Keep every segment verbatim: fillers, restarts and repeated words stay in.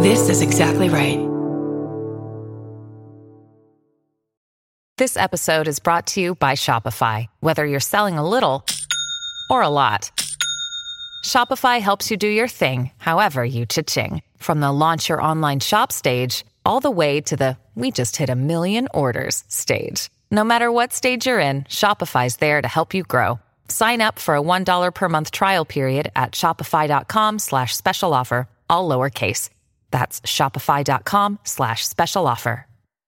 This is exactly right. This episode is brought to you by Shopify. Whether you're selling a little or a lot, Shopify helps you do your thing, however you cha-ching. From the launch your online shop stage, all the way to the we just hit a million orders stage. No matter what stage you're in, Shopify's there to help you grow. Sign up for a one dollar per month trial period at shopify.com slash special offer, all lowercase. That's shopify.com slash special offer.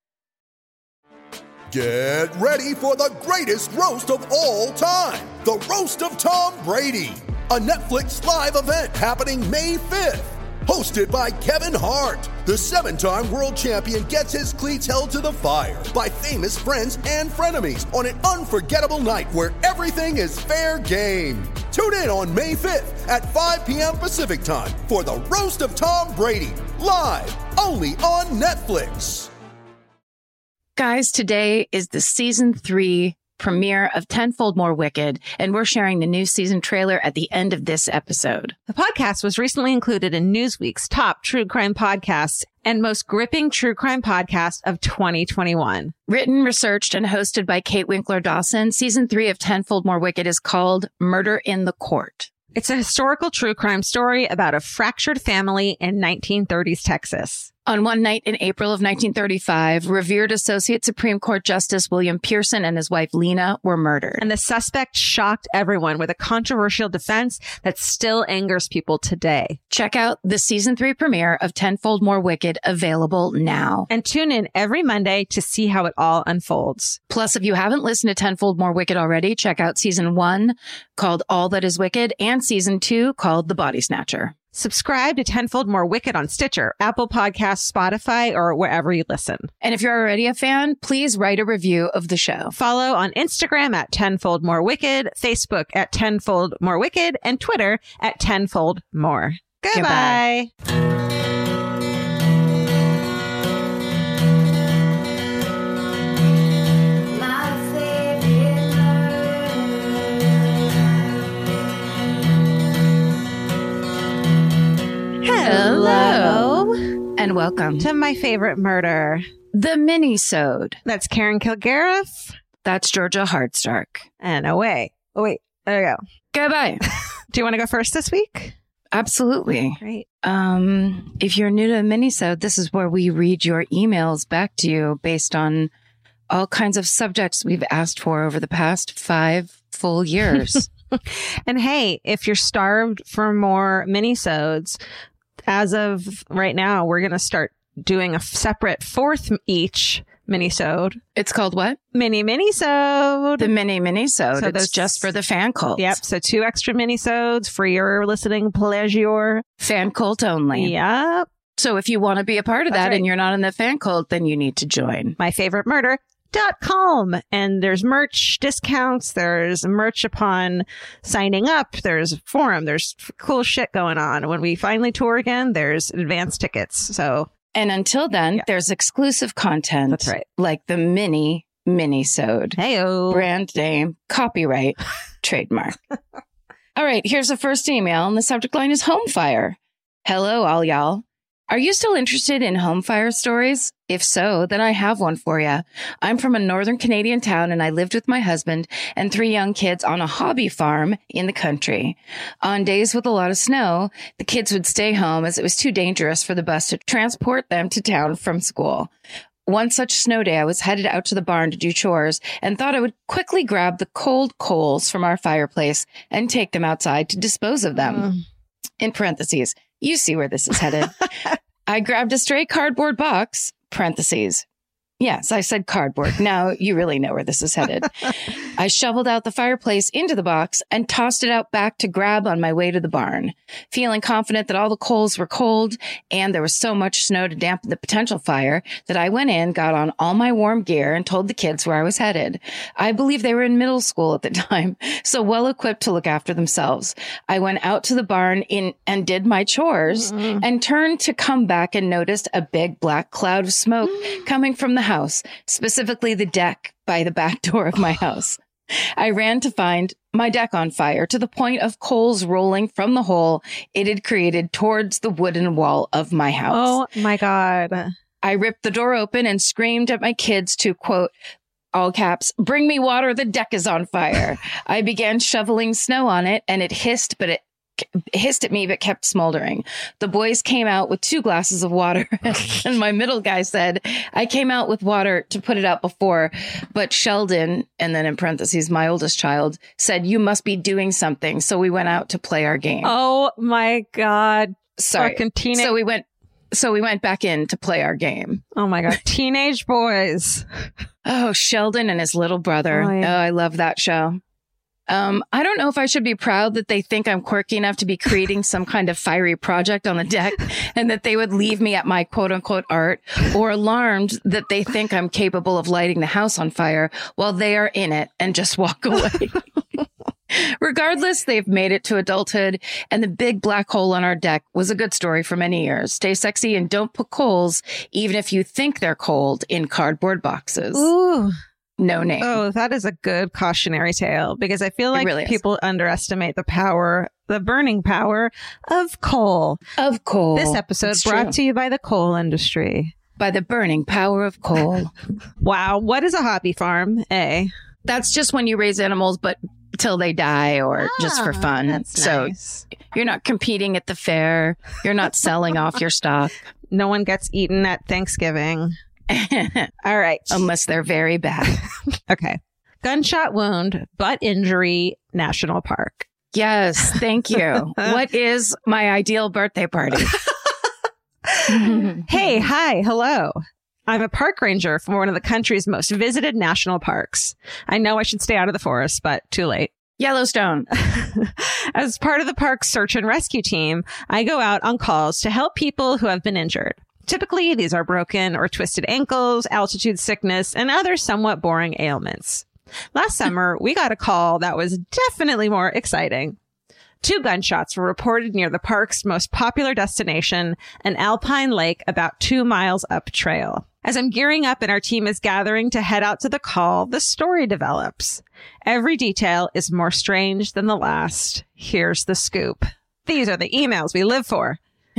Get ready for the greatest roast of all time, the Roast of Tom Brady, a Netflix live event happening May fifth. Hosted by Kevin Hart, the seven-time world champion gets his cleats held to the fire by famous friends and frenemies on an unforgettable night where everything is fair game. Tune in on May fifth at five p.m. Pacific time for the Roast of Tom Brady, live only on Netflix. Guys, today is the season three premiere of Tenfold More Wicked, and we're sharing the new season trailer at the end of this episode. The podcast was recently included in Newsweek's top true crime podcasts and most gripping true crime podcast of twenty twenty-one. Written, researched, and hosted by Kate Winkler Dawson, season three of Tenfold More Wicked is called Murder in the Court. It's a historical true crime story about a fractured family in nineteen thirties Texas. On one night in April of nineteen thirty-five, revered Associate Supreme Court Justice William Pearson and his wife Lena were murdered. And the suspect shocked everyone with a controversial defense that still angers people today. Check out the season three premiere of Tenfold More Wicked, available now. And tune in every Monday to see how it all unfolds. Plus, if you haven't listened to Tenfold More Wicked already, check out season one called All That Is Wicked and season two called The Body Snatcher. Subscribe to Tenfold More Wicked on Stitcher, Apple Podcasts, Spotify, or wherever you listen. And if you're already a fan, please write a review of the show. Follow on Instagram at Tenfold More Wicked, Facebook at Tenfold More Wicked, and Twitter at Tenfold More. Goodbye. Goodbye. Hello. And welcome to my favorite murder, the Minisode. That's Karen Kilgariff. That's Georgia Hardstark. And away. Oh, wait. There we go. Goodbye. Do you want to go first this week? Absolutely. Great. Um, if you're new to the Minisode, this is where we read your emails back to you based on all kinds of subjects we've asked for over the past five full years. And hey, if you're starved for more minisodes, as of right now, we're going to start doing a separate fourth each minisode. It's called what? Mini minisode. The mini minisode. So it's just for the fan cult. Yep. So two extra minisodes for your listening pleasure. Fan cult only. Yep. So if you want to be a part of That's that right. and you're not in the fan cult, then you need to join. My favorite murder. Dot com. And there's merch discounts. There's merch upon signing up. There's a forum. There's cool shit going on. When we finally tour again, there's advance tickets. So, and until then, yeah. there's exclusive content. That's right. Like the mini minisode. Heyo. Brand name, copyright, trademark. All right. Here's the first email, and the subject line is home fire. Hello, all y'all. Are you still interested in home fire stories? If so, then I have one for you. I'm from a northern Canadian town, and I lived with my husband and three young kids on a hobby farm in the country. On days with a lot of snow, the kids would stay home as it was too dangerous for the bus to transport them to town from school. One such snow day, I was headed out to the barn to do chores and thought I would quickly grab the cold coals from our fireplace and take them outside to dispose of them. Mm. In parentheses, you see where this is headed. I grabbed a stray cardboard box, parentheses. Yes, I said cardboard. Now you really know where this is headed. I shoveled out the fireplace into the box and tossed it out back to grab on my way to the barn, feeling confident that all the coals were cold and there was so much snow to dampen the potential fire that I went in, got on all my warm gear, and told the kids where I was headed. I believe they were in middle school at the time, so well equipped to look after themselves. I went out to the barn in and did my chores mm-hmm. and turned to come back and noticed a big black cloud of smoke coming from the house, specifically the deck by the back door of my house. I ran to find my deck on fire to the point of coals rolling from the hole it had created towards the wooden wall of my house. Oh my God. I ripped the door open and screamed at my kids to, quote, all caps, bring me water, the deck is on fire. I began shoveling snow on it and it hissed, but it hissed at me, but kept smoldering. The boys came out with two glasses of water and my middle guy said, I came out with water to put it out before, but Sheldon, and then in parentheses, my oldest child, said, you must be doing something. So we went out to play our game. Oh my God. Sorry. Fucking teenage. So we went, so we went back in to play our game. Oh my God. Teenage boys. Oh, Sheldon and his little brother. Oh, yeah. Oh, I love that show. Um, I don't know if I should be proud that they think I'm quirky enough to be creating some kind of fiery project on the deck and that they would leave me at my quote unquote art, or alarmed that they think I'm capable of lighting the house on fire while they are in it and just walk away. Regardless, they've made it to adulthood, and the big black hole on our deck was a good story for many years. Stay sexy and don't put coals, even if you think they're cold, in cardboard boxes. Ooh. No name. Oh, that is a good cautionary tale, because I feel like really people underestimate the power, the burning power of coal. Of coal. This episode It's brought true. to you by the coal industry. By the burning power of coal. Wow. What is a hobby farm? A. That's just when you raise animals, but till they die or just for fun. That's so nice. you're not competing at the fair. You're not selling off your stock. No one gets eaten at Thanksgiving. All right. Unless they're very bad. Okay. Gunshot wound, butt injury, National Park. Yes. Thank you. What is my ideal birthday party? Hey, hi, hello. I'm a park ranger for one of the country's most visited national parks. I know I should stay out of the forest, but too late. Yellowstone. As part of the park's search and rescue team, I go out on calls to help people who have been injured. Typically, these are broken or twisted ankles, altitude sickness, and other somewhat boring ailments. Last summer, we got a call that was definitely more exciting. Two gunshots were reported near the park's most popular destination, an alpine lake about two miles up trail. As I'm gearing up and our team is gathering to head out to the call, the story develops. Every detail is more strange than the last. Here's the scoop. These are the emails we live for.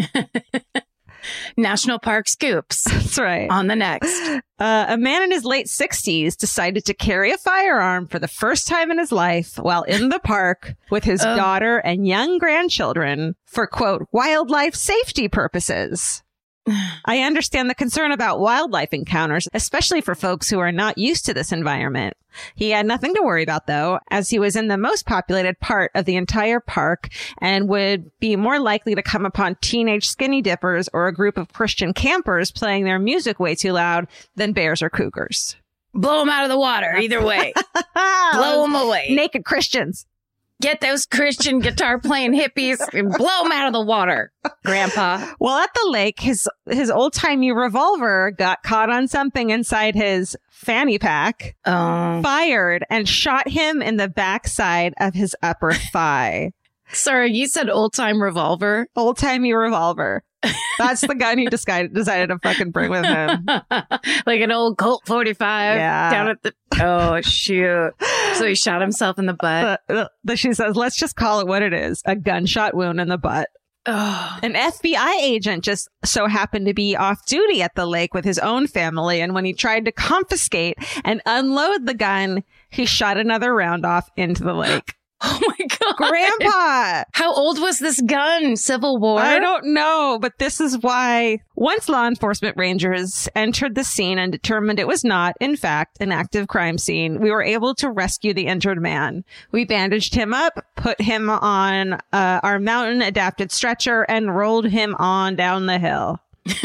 National Park scoops. That's right. On the next. Uh, a man in his late sixties decided to carry a firearm for the first time in his life while in the park with his Oh. daughter and young grandchildren for, quote, wildlife safety purposes. I understand the concern about wildlife encounters, especially for folks who are not used to this environment. He had nothing to worry about, though, as he was in the most populated part of the entire park and would be more likely to come upon teenage skinny dippers or a group of Christian campers playing their music way too loud than bears or cougars. Blow them out of the water. Either way. Blow them away. Naked Christians. Get those Christian guitar playing hippies and blow them out of the water, Grandpa. Well, at the lake, his his old-timey revolver got caught on something inside his fanny pack, Oh, fired, and shot him in the backside of his upper thigh. sorry, you said old time revolver. Old-timey revolver. That's the gun he decided, decided to fucking bring with him. Like an old Colt forty-five Yeah. down at the. Oh, shoot. So he shot himself in the butt. The, the, she says, let's just call it what it is. A gunshot wound in the butt. Oh, An F B I agent just so happened to be off duty at the lake with his own family. And when he tried to confiscate and unload the gun, he shot another round off into the lake. oh my God. Grandpa! How old was this gun? Civil War? I don't know, but this is why once law enforcement rangers entered the scene and determined it was not, in fact, an active crime scene, we were able to rescue the injured man. We bandaged him up, put him on uh, our mountain adapted stretcher, and rolled him on down the hill.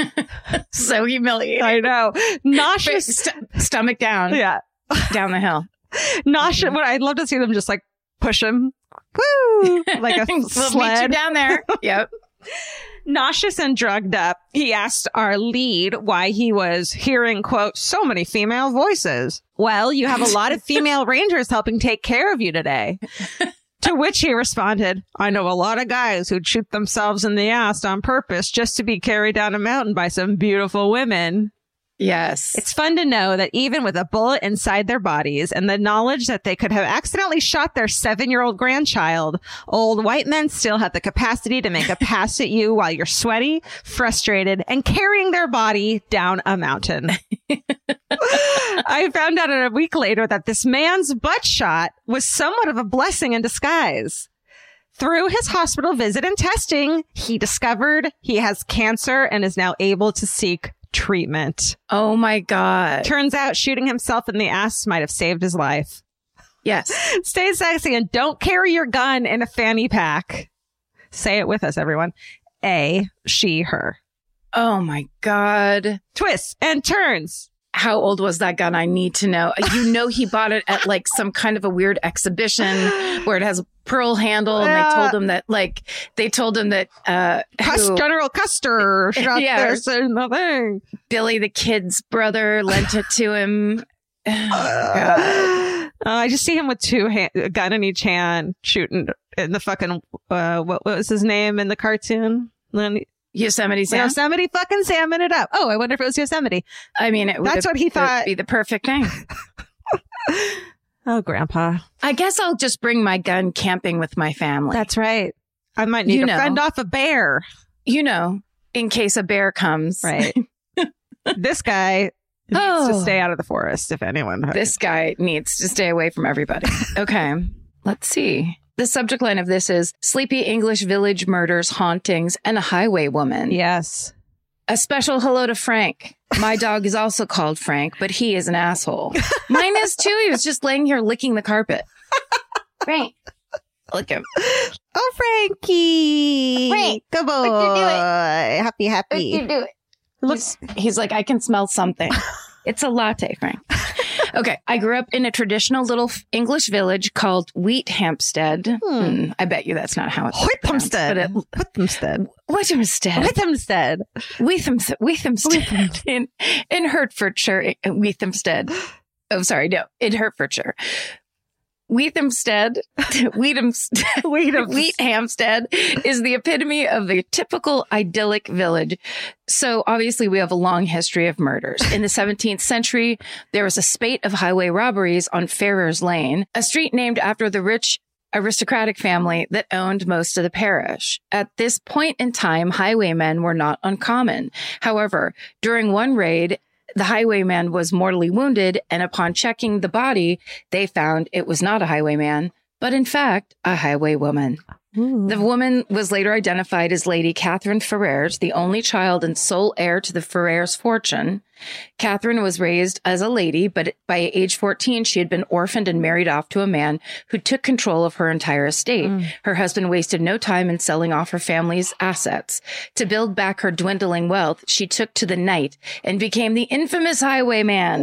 So humiliating. I know. Nauseous. St- stomach down. Yeah. Down the hill. Nauseous. What I'd love to see them just like push him. Woo! Like a We'll meet you sled. down there. Yep. Nauseous and drugged up, he asked our lead why he was hearing, quote, so many female voices. Well, you have a lot of female rangers helping take care of you today. To which he responded, I know a lot of guys who'd shoot themselves in the ass on purpose just to be carried down a mountain by some beautiful women. Yes. It's fun to know that even with a bullet inside their bodies and the knowledge that they could have accidentally shot their seven-year-old grandchild, old white men still have the capacity to make a pass at you while you're sweaty, frustrated, and carrying their body down a mountain. I found out a week later that this man's butt shot was somewhat of a blessing in disguise. Through his hospital visit and testing, he discovered he has cancer and is now able to seek treatment. Oh my God. Turns out shooting himself in the ass might have saved his life. Yes. Stay sexy and don't carry your gun in a fanny pack. Say it with us, everyone. A, she, her. Oh my God. Twists and turns. How old was that gun? I need to know. You know, he bought it at like some kind of a weird exhibition where it has a pearl handle. And they told him that, like, they told him that, uh, Cust- who, General Custer shot Yeah. this and nothing. Billy the Kid's brother lent it to him. Oh, God. Uh, I just see him with two hand, a gun in each hand shooting in the fucking, uh, what, what was his name in the cartoon? Then Yosemite Sam. Yosemite fucking salmon it up. Oh, I wonder if it was Yosemite. I mean, it would That's have- what he thought. be the perfect name. Oh, Grandpa. I guess I'll just bring my gun camping with my family. That's right. I might need You to know. fend off a bear. You know, in case a bear comes. Right. This guy needs Oh. to stay out of the forest, if anyone. This guy needs to stay away from everybody. Okay. Let's see. The subject line of this is Sleepy English Village Murders, Hauntings, and a Highway Woman. Yes. A special hello to Frank. My dog is also called Frank, but he is an asshole. Mine is too. He was just laying here licking the carpet. Frank. Look at him. Oh, Frankie. Frank, Good boy. what'd you do Happy, happy. do it? Looks. He's, he's like, I can smell something. It's a latte, Frank. Okay. I grew up in a traditional little English village called Wheat Hampstead. Hmm. Hmm, I bet you that's not how it's pronounced, Whithamstead. but it, Whithamstead. Whithamstead. Whithamstead. Weethamstead. Weethamstead. In, in Hertfordshire. Weethamstead. Oh, sorry. No, in Hertfordshire. Weethamstead, Weethamstead, Wheathampstead is the epitome of a typical idyllic village. So obviously we have a long history of murders. In the seventeenth century, there was a spate of highway robberies on Ferrers Lane, a street named after the rich aristocratic family that owned most of the parish. At this point in time, highwaymen were not uncommon. However, during one raid, the highwayman was mortally wounded, and upon checking the body, they found it was not a highwayman, but in fact, a highwaywoman. Ooh. The woman was later identified as Lady Catherine Ferrers, the only child and sole heir to the Ferrers fortune. Catherine was raised as a lady, but by age fourteen, she had been orphaned and married off to a man who took control of her entire estate. Mm. Her husband wasted no time in selling off her family's assets. To build back her dwindling wealth, she took to the night and became the infamous highwayman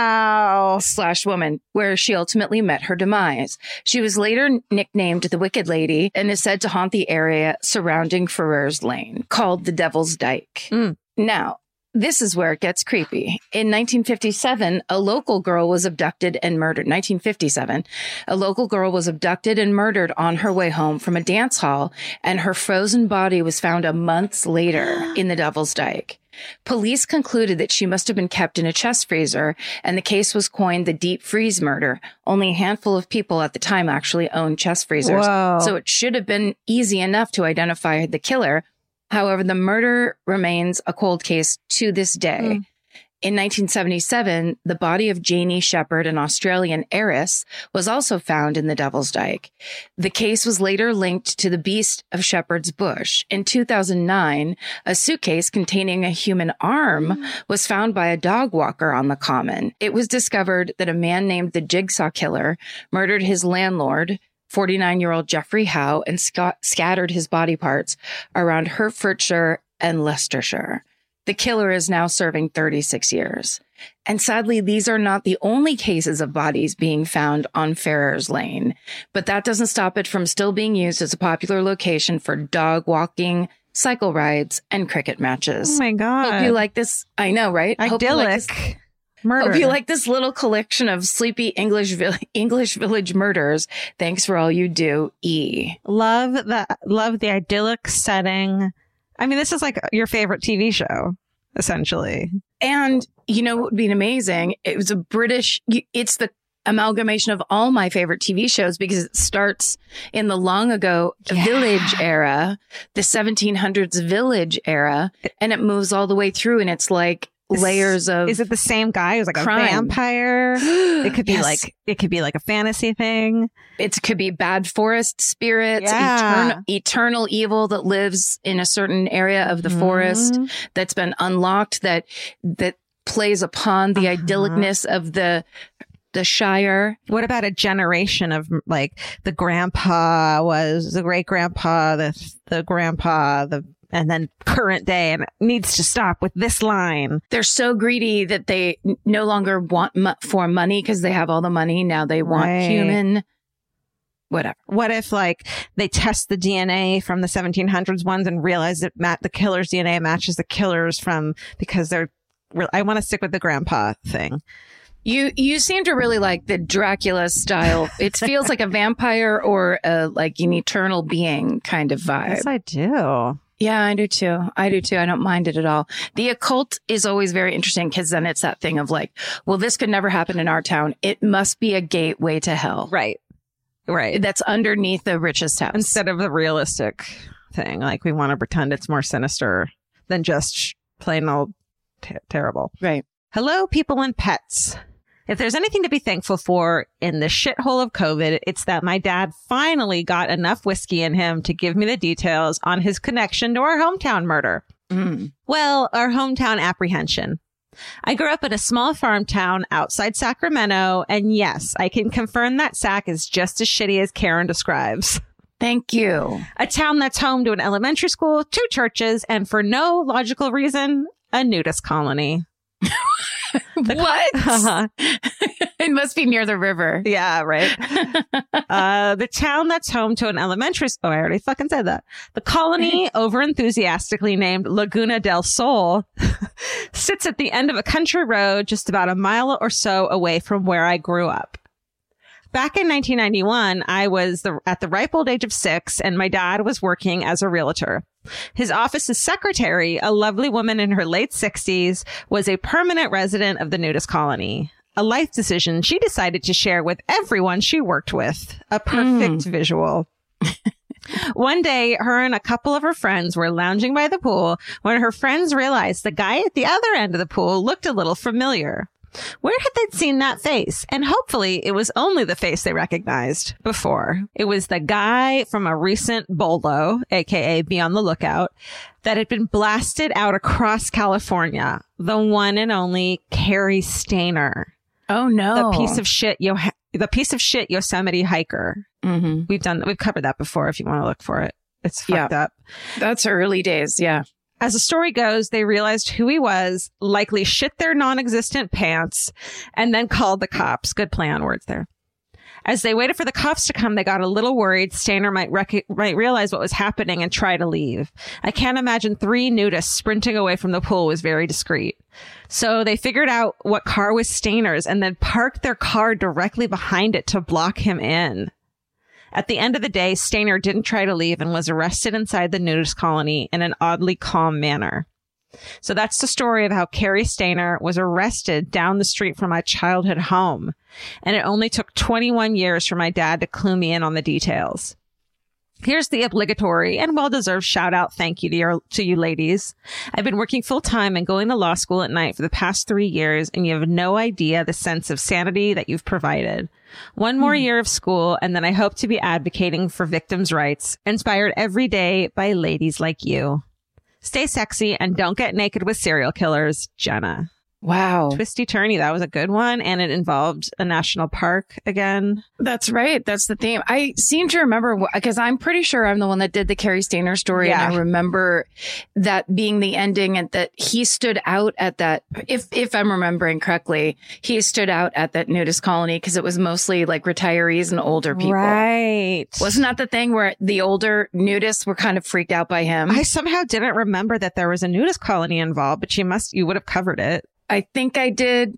Wow. slash woman, where she ultimately met her demise. She was later nicknamed the Wicked Lady and is said to haunt the area surrounding Ferrers Lane, called the Devil's Dyke. Mm. Now, this is where it gets creepy. In nineteen fifty-seven, a local girl was abducted and murdered. nineteen fifty-seven, a local girl was abducted and murdered on her way home from a dance hall, and her frozen body was found a month later in the Devil's Dyke. Police concluded that she must have been kept in a chest freezer, and the case was coined the deep freeze murder. Only a handful of people at the time actually owned chest freezers, Whoa. so it should have been easy enough to identify the killer. However, the murder remains a cold case to this day. Mm. In nineteen seventy-seven, the body of Janie Shepherd, an Australian heiress, was also found in the Devil's Dyke. The case was later linked to the beast of Shepherd's Bush. In two thousand nine, a suitcase containing a human arm was found by a dog walker on the common. It was discovered that a man named the Jigsaw Killer murdered his landlord, forty-nine-year-old Jeffrey Howe, and sc- scattered his body parts around Hertfordshire and Leicestershire. The killer is now serving thirty-six years. And sadly, these are not the only cases of bodies being found on Ferrers Lane, but that doesn't stop it from still being used as a popular location for dog walking, cycle rides, and cricket matches. Oh my God. Hope you like this. I know, right? Hope you like Idyllic. this- Murder. Hope you like this little collection of sleepy English vill- English village murders. Thanks for all you do, E. Love the love the idyllic setting. I mean, this is like your favorite T V show. essentially. And you know what would be amazing? It was a British, it's the amalgamation of all my favorite T V shows because it starts in the long ago Yeah. village era, the seventeen hundreds village era, and it moves all the way through, and it's like layers of. Is it the same guy who's like crime. a vampire? It could be Yes. like it could be like a fantasy thing. It could be bad forest spirits, Yeah. eternal, eternal evil that lives in a certain area of the forest Mhm. that's been unlocked, that that plays upon the Uh-huh. idyllicness of the the Shire. What about a generation of like the grandpa was the great grandpa, the the grandpa, the and then current day, and it needs to stop with this line. They're so greedy that they n- no longer want mo- for money because they have all the money. Now they want Right. human, whatever. What if like they test the D N A from the seventeen hundreds ones and realize that Matt, the killer's D N A matches the killer's from because they're. Real, I want to stick with the grandpa thing. You you seem to really like the Dracula style. It feels like a vampire or a, like an eternal being kind of vibe. Yes, I do. Yeah, I do too. I do too. I don't mind it at all. The occult is always very interesting because then it's that thing of like, well, this could never happen in our town. It must be a gateway to hell. Right. Right. That's underneath the richest house. Instead of the realistic thing, like we want to pretend it's more sinister than just plain old t- terrible. Right. Hello, people and pets. If there's anything to be thankful for in the shithole of COVID, it's that my dad finally got enough whiskey in him to give me the details on his connection to our hometown murder. Mm. Well, our hometown apprehension. I grew up in a small farm town outside Sacramento, and yes, I can confirm that Sac is just as shitty as Karen describes. Thank you. A town that's home to an elementary school, two churches, and for no logical reason, a nudist colony. What? Uh-huh. It must be near the river. Yeah, right. uh, the town that's home to an elementary school. Oh, I already fucking said that. The colony, over enthusiastically named Laguna del Sol, sits at the end of a country road just about a mile or so away from where I grew up. Back in nineteen ninety-one, I was the, at the ripe old age of six, and my dad was working as a realtor. His office's secretary, a lovely woman in her late sixties, was a permanent resident of the nudist colony. A life decision she decided to share with everyone she worked with. A perfect mm. visual. One day, her and a couple of her friends were lounging by the pool when her friends realized the guy at the other end of the pool looked a little familiar. Where had they seen that face? And hopefully it was only the face they recognized before. It was the guy from a recent bolo, aka Be on the Lookout, that had been blasted out across California. The one and only Cary Stayner. Oh no. The piece of shit, Yo- the piece of shit Yosemite hiker. Mm-hmm. We've done, we've covered that before if you want to look for it. It's fucked yeah. up. That's early days. Yeah. As the story goes, they realized who he was, likely shit their non-existent pants, and then called the cops. Good play on words there. As they waited for the cops to come, they got a little worried Stayner might, rec- might realize what was happening and try to leave. I can't imagine three nudists sprinting away from the pool was very discreet. So they figured out what car was Stayner's and then parked their car directly behind it to block him in. At the end of the day, Stayner didn't try to leave and was arrested inside the nudist colony in an oddly calm manner. So that's the story of how Cary Stayner was arrested down the street from my childhood home. And it only took twenty-one years for my dad to clue me in on the details. Here's the obligatory and well-deserved shout-out thank you to, your, to you ladies. I've been working full-time and going to law school at night for the past three years, and you have no idea the sense of sanity that you've provided. One more year of school, and then I hope to be advocating for victims' rights, inspired every day by ladies like you. Stay sexy and don't get naked with serial killers, Jenna. Wow. Twisty turny. That was a good one. And it involved a national park again. That's right. That's the theme. I seem to remember because I'm pretty sure I'm the one that did the Cary Stayner story. Yeah. And I remember that being the ending and that he stood out at that. If, if I'm remembering correctly, he stood out at that nudist colony because it was mostly like retirees and older people. Right. Wasn't that the thing where the older nudists were kind of freaked out by him? I somehow didn't remember that there was a nudist colony involved, but you must, you would have covered it. I think I did.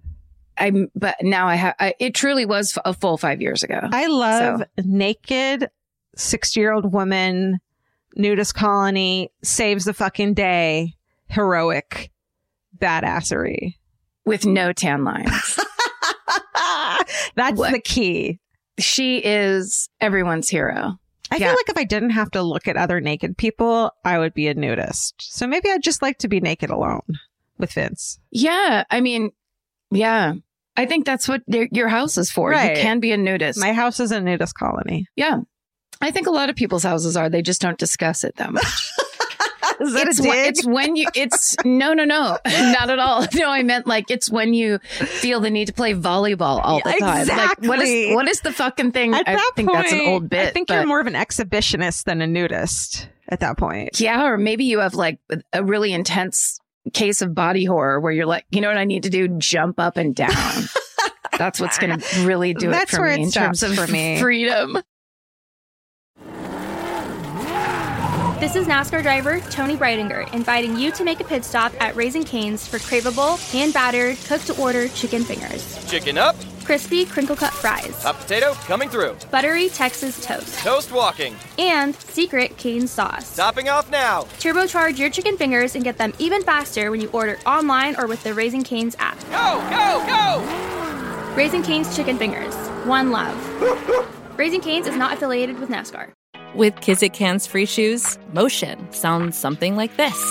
I but now I have. I, it truly was a full five years ago. I love so. naked sixty-year-old woman, nudist colony, saves the fucking day, heroic. badassery. With no tan lines. That's What? the key. She is everyone's hero. I Yeah. feel like if I didn't have to look at other naked people, I would be a nudist. So maybe I'd just like to be naked alone with Vince. Yeah. I mean, yeah. I think that's what their- your house is for. Right. You can be a nudist. My house is a nudist colony. yeah. I think a lot of people's houses are. They just don't discuss it that much. Is that it's, a wh- dig? it's when you, it's no, no, no, not at all. No, I meant like it's when you feel the need to play volleyball all the time. Like, what Exactly. is, what is the fucking thing? At I that think that's an point, old bit. I think but- you're more of an exhibitionist than a nudist at that point. Yeah, or maybe you have like a really intense case of body horror where you're like, you know what I need to do? Jump up and down. That's what's going to really do That's it for where me it in terms stops of for me. freedom. This is NASCAR driver Tony Breidinger inviting you to make a pit stop at Raising Cane's for craveable, hand-battered, cooked-to-order chicken fingers. Chicken up, Crispy, crinkle-cut fries. hot potato coming through. Buttery Texas toast. Toast walking. And secret Cane sauce. Topping off now. Turbocharge your chicken fingers and get them even faster when you order online or with the Raising Cane's app. Go, go, go! Raising Cane's Chicken Fingers. One love. Raising Cane's is not affiliated with NASCAR. With Kizik hands-free shoes, motion sounds something like this.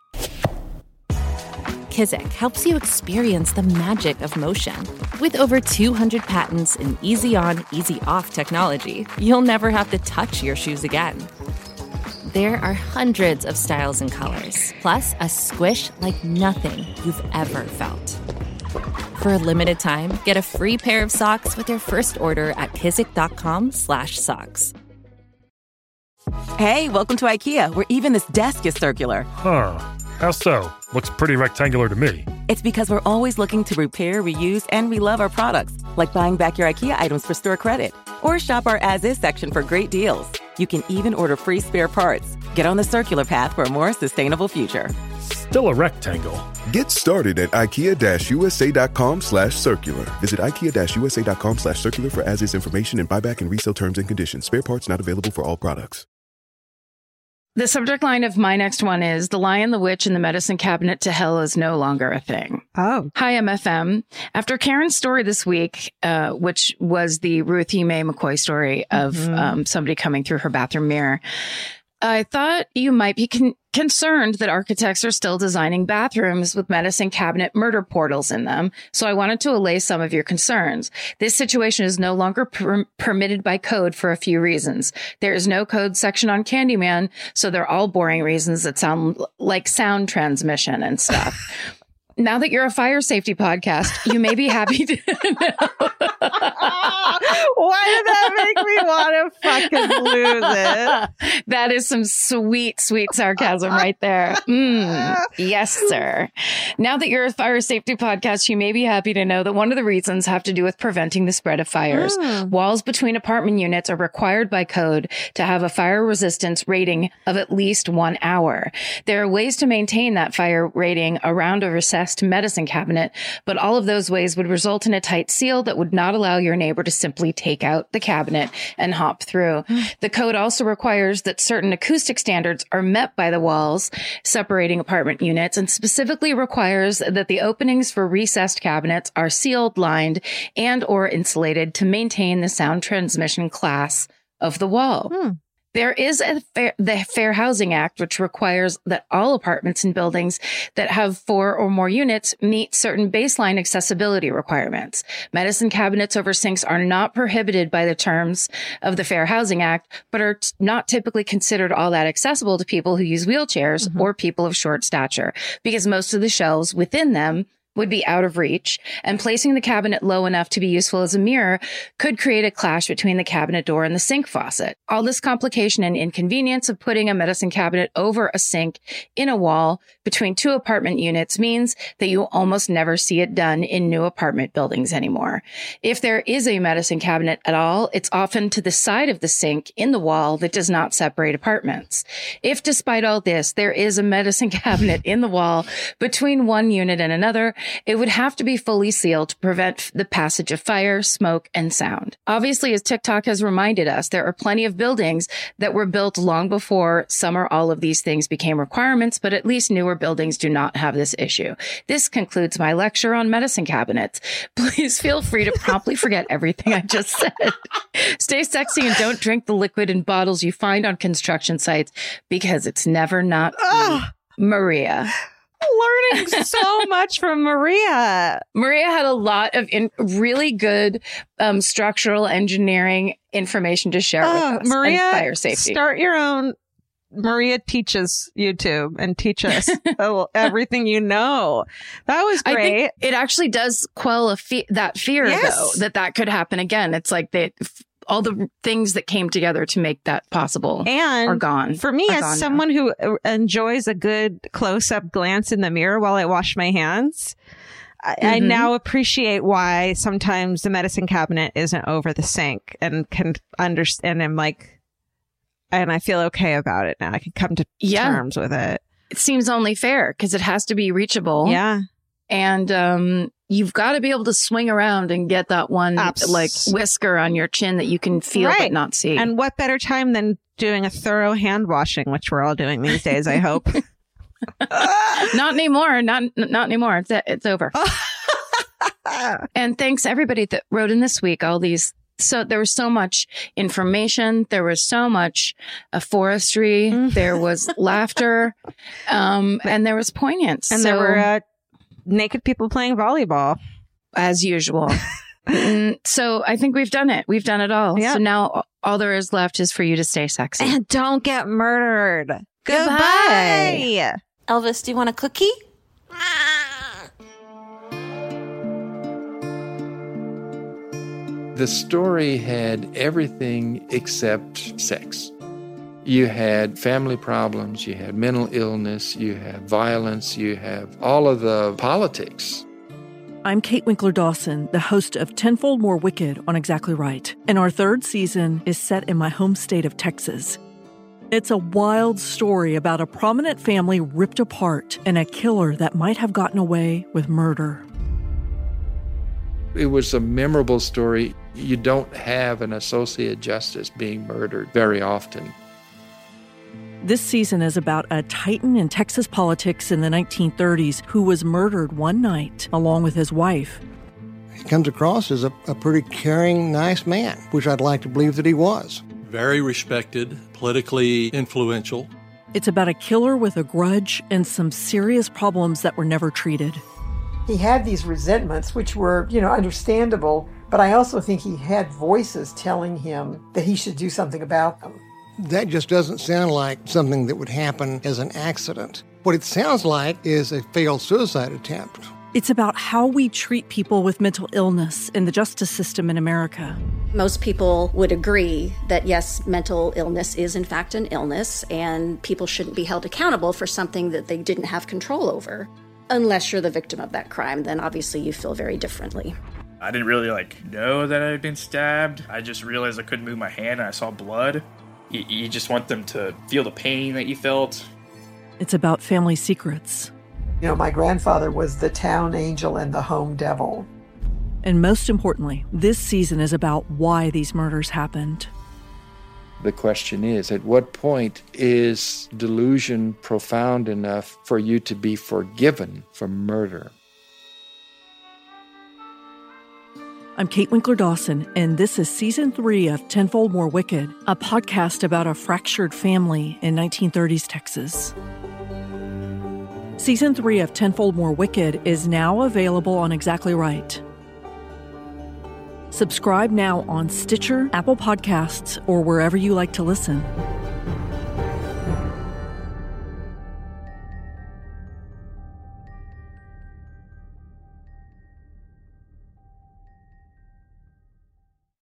Kizik helps you experience the magic of motion. With over two hundred patents and easy-on, easy-off technology, you'll never have to touch your shoes again. There are hundreds of styles and colors, plus a squish like nothing you've ever felt. For a limited time, get a free pair of socks with your first order at kizik.com slash socks. Hey, welcome to IKEA, where even this desk is circular. Huh. How so? Looks pretty rectangular to me. It's because we're always looking to repair, reuse, and relove our products, like buying back your IKEA items for store credit. Or shop our as-is section for great deals. You can even order free spare parts. Get on the circular path for a more sustainable future. Still a rectangle. Get started at ikea-usa.com slash circular. Visit ikea-usa.com slash circular for as-is information and buyback and resale terms and conditions. Spare parts not available for all products. The subject line of my next one is The Lion, the Witch, and the Medicine Cabinet to Hell is no longer a thing. Oh. Hi, M F M. After Karen's story this week, uh, which was the Ruthie Mae McCoy story of Mhm. um, somebody coming through her bathroom mirror, I thought you might be con- concerned that architects are still designing bathrooms with medicine cabinet murder portals in them. So I wanted to allay some of your concerns. This situation is no longer per- permitted by code for a few reasons. There is no code section on Candyman, so they're all boring reasons that sound l- like sound transmission and stuff. Now that you're a fire safety podcast, you may be happy to know. Why did that make me want to fucking lose it? That is some sweet, sweet sarcasm right there. Mm, yes, sir. Now that you're a fire safety podcast, you may be happy to know that one of the reasons have to do with preventing the spread of fires. Mm. Walls between apartment units are required by code to have a fire resistance rating of at least one hour. There are ways to maintain that fire rating around a recessed medicine cabinet, but all of those ways would result in a tight seal that would not allow your neighbor to simply take out the cabinet and hop through. The code also requires that certain acoustic standards are met by the walls separating apartment units, and specifically requires that the openings for recessed cabinets are sealed, lined, and or insulated to maintain the sound transmission class of the wall. Hmm. There is a fair, the Fair Housing Act, which requires that all apartments and buildings that have four or more units meet certain baseline accessibility requirements. Medicine cabinets over sinks are not prohibited by the terms of the Fair Housing Act, but are t- not typically considered all that accessible to people who use wheelchairs Mm-hmm. or people of short stature, because most of the shelves within them would be out of reach, and placing the cabinet low enough to be useful as a mirror could create a clash between the cabinet door and the sink faucet. All this complication and inconvenience of putting a medicine cabinet over a sink in a wall between two apartment units means that you almost never see it done in new apartment buildings anymore. If there is a medicine cabinet at all, it's often to the side of the sink in the wall that does not separate apartments. If despite all this, there is a medicine cabinet in the wall between one unit and another, It would have to be fully sealed to prevent the passage of fire, smoke, and sound. Obviously, as TikTok has reminded us, there are plenty of buildings that were built long before some or all of these things became requirements, but at least newer buildings do not have this issue. This concludes my lecture on medicine cabinets. Please feel free to promptly forget everything I just said. Stay sexy and don't drink the liquid in bottles you find on construction sites because it's never not Oh. Maria. Learning so much from Maria. Maria had a lot of in, really good um, structural engineering information to share Oh, with us. Maria, And fire safety. Start your own Maria Teaches YouTube and teach us everything you know. That was great. I think it actually does quell a fe- that fear, Yes. though, that that could happen again. It's like they, all the things that came together to make that possible and are gone. For me, Are as gone someone who enjoys a good close-up glance in the mirror while I wash my hands, I, I Mhm. now appreciate why sometimes the medicine cabinet isn't over the sink and can understand. I'm like, and I feel okay about it now. I can come to Yeah. terms with it. It seems only fair because it has to be reachable. Yeah. And um, you've got to be able to swing around and get that one Abs- like whisker on your chin that you can feel Right. but not see. And what better time than doing a thorough hand washing, which we're all doing these days, I hope. Not anymore. Not not anymore. It's it's over. And thanks everybody that wrote in this week. All these. So there was so much information. There was so much uh, forestry. There was laughter, um, and there was poignance. And so, there were uh, naked people playing volleyball. as usual. Mm, so I think we've done it. We've done it all. Yeah. So now all there is left is for you to stay sexy. And don't get murdered. Goodbye. Goodbye. Elvis, do you want a cookie? The story had everything except sex. You had family problems, you had mental illness, you had violence, you have all of the politics. I'm Kate Winkler Dawson, the host of Tenfold More Wicked on Exactly Right, and our third season is set in my home state of Texas. It's a wild story about a prominent family ripped apart and a killer that might have gotten away with murder. It was a memorable story. You don't have an associate justice being murdered very often. This season is about a titan in Texas politics in the nineteen thirties who was murdered one night along with his wife. He comes across as a, a pretty caring, nice man, which I'd like to believe that he was. Very respected, politically influential. It's about a killer with a grudge and some serious problems that were never treated. He had these resentments, which were, you know, understandable, but I also think he had voices telling him that he should do something about them. That just doesn't sound like something that would happen as an accident. What it sounds like is a failed suicide attempt. It's about how we treat people with mental illness in the justice system in America. Most people would agree that, yes, mental illness is in fact an illness, and people shouldn't be held accountable for something that they didn't have control over. Unless you're the victim of that crime, then obviously you feel very differently. I didn't really, like, know that I had been stabbed. I just realized I couldn't move my hand and I saw blood. You, you just want them to feel the pain that you felt. It's about family secrets. You know, my grandfather was the town angel and the home devil. And most importantly, this season is about why these murders happened. The question is, at what point is delusion profound enough for you to be forgiven for murder? I'm Kate Winkler Dawson, and this is Season three of Tenfold More Wicked, a podcast about a fractured family in nineteen thirties Texas. Season three of Tenfold More Wicked is now available on Exactly Right. Subscribe now on Stitcher, Apple Podcasts, or wherever you like to listen.